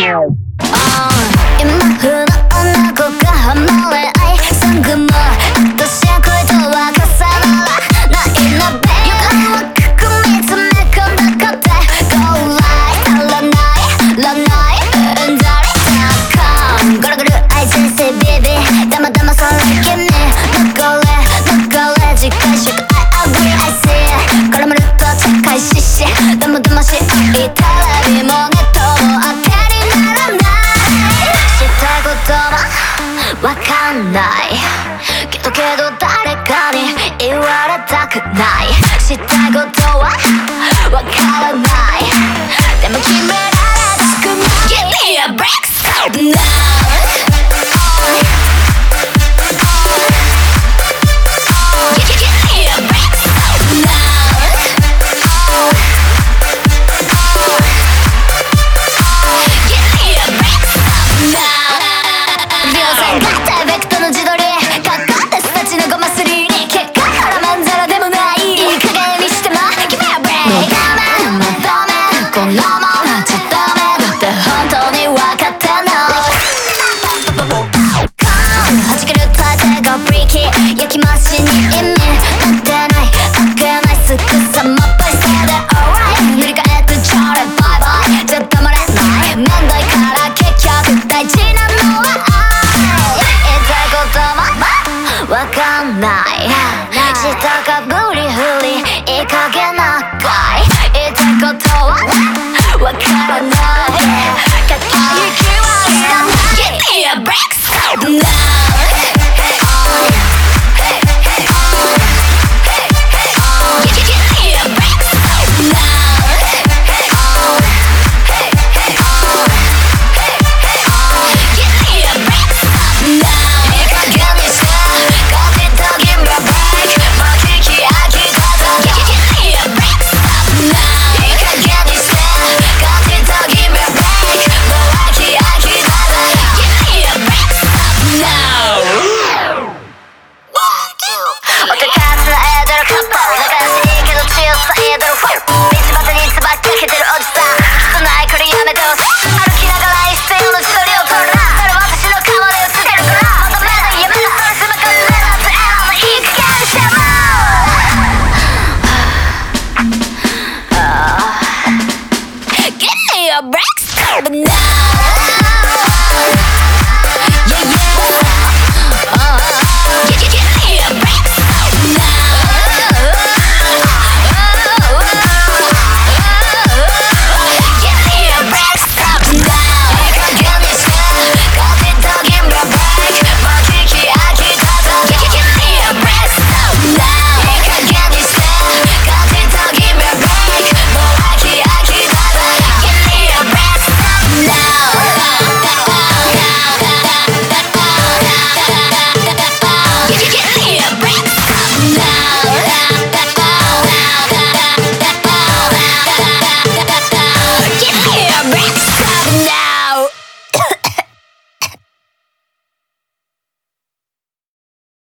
今風の女子がハマれないソングも私は恋とは重ならないなベイ床をくみつめ込んだことで Go right 足らないらないうんざりだかんぐるぐる愛人生ビビだまだまそれ君流れ次回色 I agree I see 絡まると茶会ししだまだまし愛テレビもネットも当てにならないしたいことはわかんないけど誰かに言われたくないしたいことはわからない